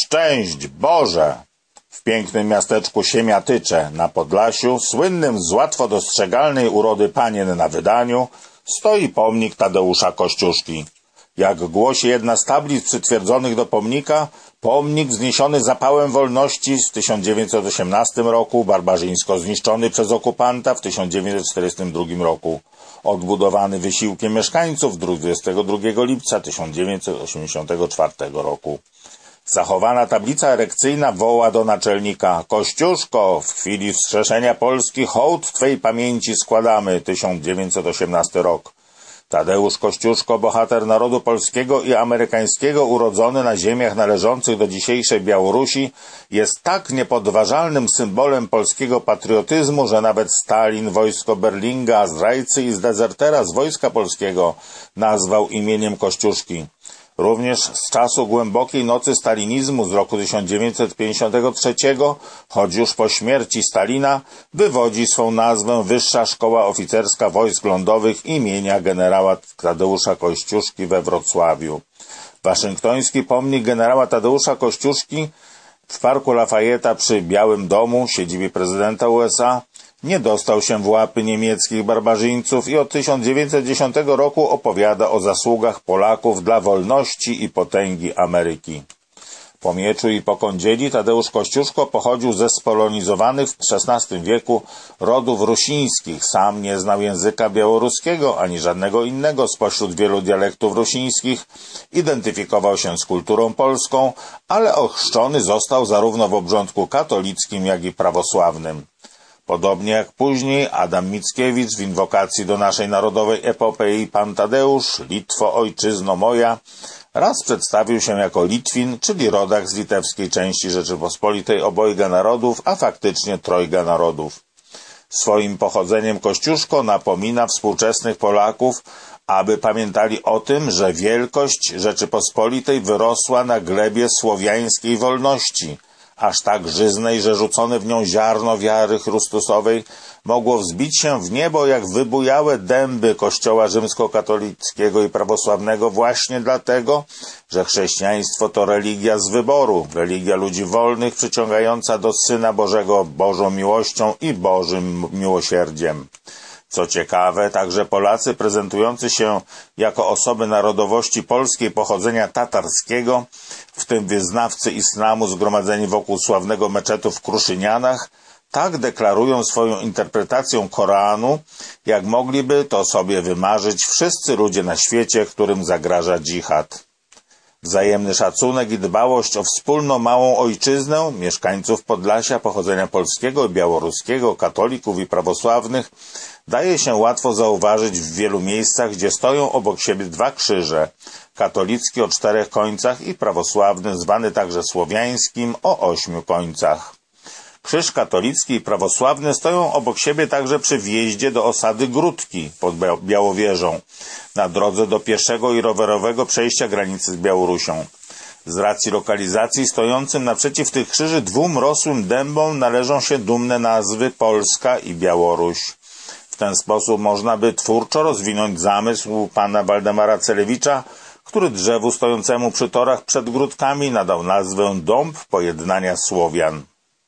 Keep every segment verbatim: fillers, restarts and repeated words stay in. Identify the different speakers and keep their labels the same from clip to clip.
Speaker 1: Szczęść Boże! W pięknym miasteczku Siemiatycze na Podlasiu, słynnym z łatwo dostrzegalnej urody panien na wydaniu, stoi pomnik Tadeusza Kościuszki. Jak głosi jedna z tablic przytwierdzonych do pomnika, pomnik wzniesiony zapałem wolności w tysiąc dziewięćset osiemnastym roku, barbarzyńsko zniszczony przez okupanta w tysiąc dziewięćset czterdziestym drugim roku, odbudowany wysiłkiem mieszkańców dwudziestego drugiego lipca tysiąc dziewięćset osiemdziesiątego czwartego roku. Zachowana tablica erekcyjna woła do naczelnika: Kościuszko, w chwili wskrzeszenia Polski hołd Twej pamięci składamy. tysiąc dziewięćset osiemnasty rok. Tadeusz Kościuszko, bohater narodu polskiego i amerykańskiego, urodzony na ziemiach należących do dzisiejszej Białorusi, jest tak niepodważalnym symbolem polskiego patriotyzmu, że nawet Stalin wojsko Berlinga, zdrajcy i zdezertera z Wojska Polskiego, nazwał imieniem Kościuszki. Również z czasu głębokiej nocy stalinizmu z roku tysiąc dziewięćset pięćdziesiątego trzeciego, choć już po śmierci Stalina, wywodzi swą nazwę Wyższa Szkoła Oficerska Wojsk Lądowych imienia generała Tadeusza Kościuszki we Wrocławiu. Waszyngtoński pomnik generała Tadeusza Kościuszki w Parku Lafayette'a przy Białym Domu, siedzibie prezydenta U S A, nie dostał się w łapy niemieckich barbarzyńców i od tysiąc dziewięćset dziesiątego roku opowiada o zasługach Polaków dla wolności i potęgi Ameryki. Po mieczu i po kądzieli Tadeusz Kościuszko pochodził ze spolonizowanych w szesnastym wieku rodów rusińskich. Sam nie znał języka białoruskiego ani żadnego innego spośród wielu dialektów rusińskich. Identyfikował się z kulturą polską, ale ochrzczony został zarówno w obrządku katolickim, jak i prawosławnym. Podobnie jak później Adam Mickiewicz w inwokacji do naszej narodowej epopei Pan Tadeusz, Litwo, ojczyzno moja, raz przedstawił się jako Litwin, czyli rodak z litewskiej części Rzeczypospolitej obojga narodów, a faktycznie trojga narodów. Swoim pochodzeniem Kościuszko napomina współczesnych Polaków, aby pamiętali o tym, że wielkość Rzeczypospolitej wyrosła na glebie słowiańskiej wolności, aż tak żyznej, że rzucone w nią ziarno wiary chrystusowej mogło wzbić się w niebo jak wybujałe dęby kościoła rzymskokatolickiego i prawosławnego właśnie dlatego, że chrześcijaństwo to religia z wyboru, religia ludzi wolnych przyciągająca do Syna Bożego Bożą miłością i Bożym miłosierdziem. Co ciekawe, także Polacy prezentujący się jako osoby narodowości polskiej pochodzenia tatarskiego, w tym wyznawcy islamu zgromadzeni wokół sławnego meczetu w Kruszynianach, tak deklarują swoją interpretacją Koranu, jak mogliby to sobie wymarzyć wszyscy ludzie na świecie, którym zagraża dżihad. Wzajemny szacunek i dbałość o wspólną małą ojczyznę mieszkańców Podlasia pochodzenia polskiego i białoruskiego, katolików i prawosławnych daje się łatwo zauważyć w wielu miejscach, gdzie stoją obok siebie dwa krzyże, katolicki o czterech końcach i prawosławny, zwany także słowiańskim, o ośmiu końcach. Krzyż katolicki i prawosławny stoją obok siebie także przy wjeździe do osady Gródki pod Białowieżą, na drodze do pieszego i rowerowego przejścia granicy z Białorusią. Z racji lokalizacji stojącym naprzeciw tych krzyży dwóm rosłym dębom należą się dumne nazwy Polska i Białoruś. W ten sposób można by twórczo rozwinąć zamysł pana Waldemara Celewicza, który drzewu stojącemu przy torach przed Gródkami nadał nazwę Dąb Pojednania Słowian.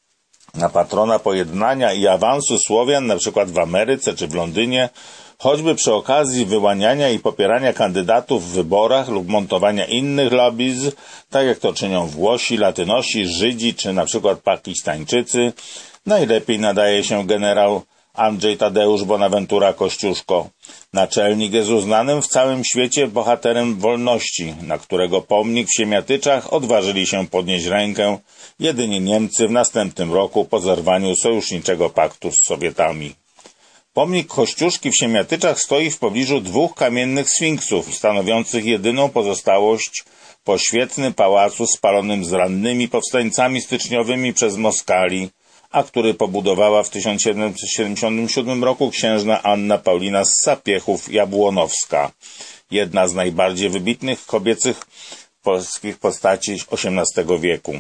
Speaker 1: Na patrona pojednania i awansu Słowian, na przykład w Ameryce czy w Londynie, choćby przy okazji wyłaniania i popierania kandydatów w wyborach lub montowania innych lobbies, tak jak to czynią Włosi, Latynosi, Żydzi czy na przykład Pakistańczycy, najlepiej nadaje się generał Andrzej Tadeusz Bonaventura Kościuszko. Naczelnik jest uznanym w całym świecie bohaterem wolności, na którego pomnik w Siemiatyczach odważyli się podnieść rękę jedynie Niemcy w następnym roku po zerwaniu sojuszniczego paktu z Sowietami. Pomnik Kościuszki w Siemiatyczach stoi w pobliżu dwóch kamiennych sfinksów, stanowiących jedyną pozostałość po świetnym pałacu spalonym z rannymi powstańcami styczniowymi przez Moskali, a który pobudowała w tysiąc siedemset siedemdziesiątym siódmym roku księżna Anna Paulina z Sapiechów-Jabłonowska, jedna z najbardziej wybitnych kobiecych polskich postaci osiemnastego wieku.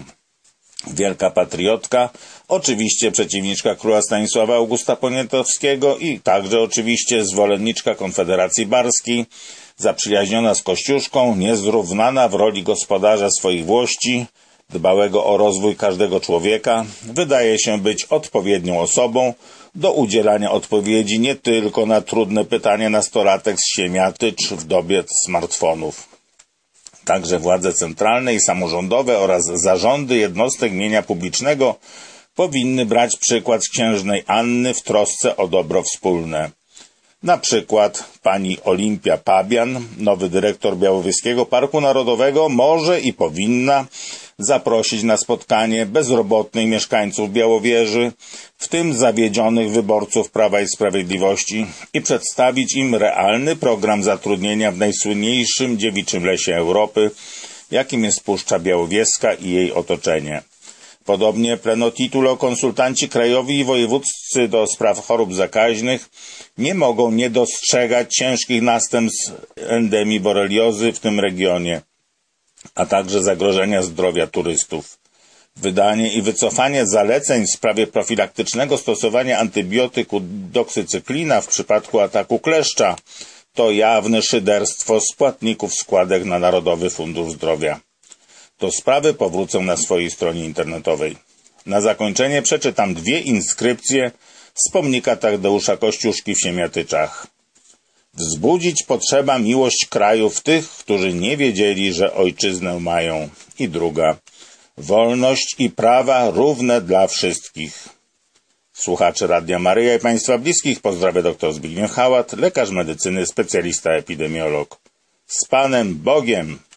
Speaker 1: Wielka patriotka, oczywiście przeciwniczka króla Stanisława Augusta Poniatowskiego i także oczywiście zwolenniczka Konfederacji Barskiej, zaprzyjaźniona z Kościuszką, niezrównana w roli gospodarza swoich włości, dbałego o rozwój każdego człowieka, wydaje się być odpowiednią osobą do udzielania odpowiedzi nie tylko na trudne pytanie nastolatek z Siemiatycz w dobie smartfonów. Także władze centralne i samorządowe oraz zarządy jednostek mienia publicznego powinny brać przykład z księżnej Anny w trosce o dobro wspólne. Na przykład pani Olimpia Pabian, nowy dyrektor Białowieskiego Parku Narodowego, może i powinna zaprosić na spotkanie bezrobotnych mieszkańców Białowieży, w tym zawiedzionych wyborców Prawa i Sprawiedliwości, i przedstawić im realny program zatrudnienia w najsłynniejszym dziewiczym lesie Europy, jakim jest Puszcza Białowieska i jej otoczenie. Podobnie plenotitulo konsultanci krajowi i wojewódzcy do spraw chorób zakaźnych nie mogą nie dostrzegać ciężkich następstw endemii boreliozy w tym regionie, a także zagrożenia zdrowia turystów. Wydanie i wycofanie zaleceń w sprawie profilaktycznego stosowania antybiotyku doksycyklina w przypadku ataku kleszcza to jawne szyderstwo z płatników składek na Narodowy Fundusz Zdrowia. Do sprawy powrócę na swojej stronie internetowej. Na zakończenie przeczytam dwie inskrypcje z pomnika Tadeusza Kościuszki w Siemiatyczach. Wzbudzić potrzeba miłość kraju w tych, którzy nie wiedzieli, że ojczyznę mają. I druga. Wolność i prawa równe dla wszystkich. Słuchacze Radia Maryja i Państwa bliskich pozdrawia dr Zbigniew Hałat, lekarz medycyny, specjalista epidemiolog. Z Panem Bogiem!